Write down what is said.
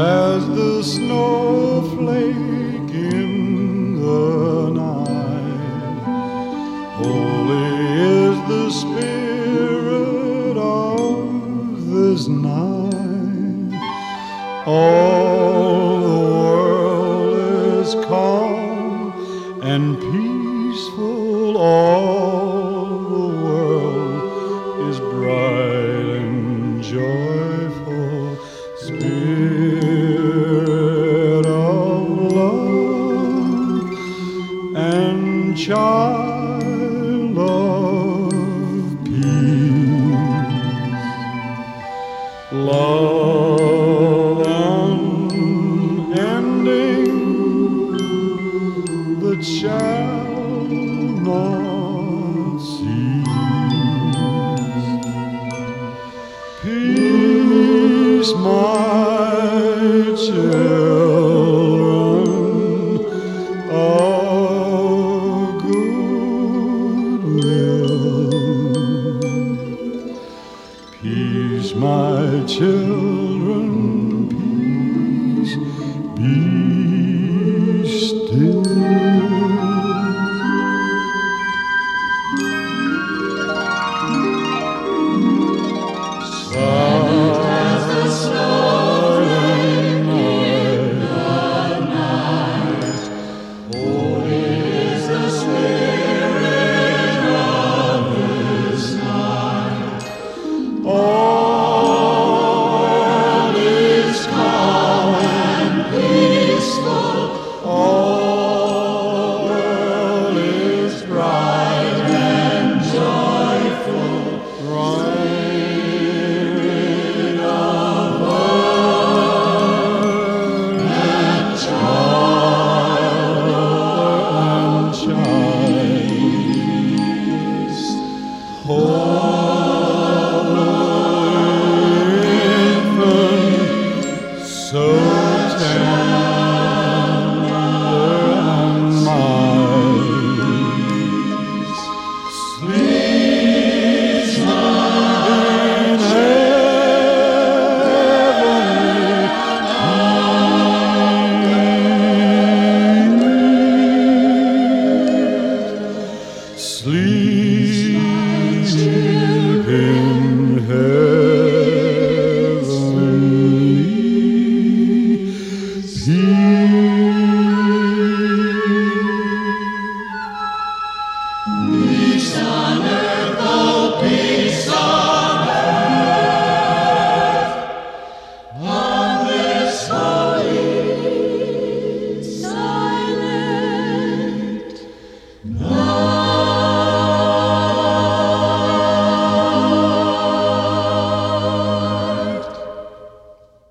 as the snowflake in the night. Holy is the spirit of this night. All the world is calm and peaceful. All the world is bright and joyful. Spirit of love and child of peace. Love unending that shall not cease. Peace, my children of good will. Peace, my children, peace, be still. All is calm and peaceful. All is bright and joyful. Reign of earth and child. So tender and mild, sleeps in heavenly peace. Sleep in heavenly peace on earth.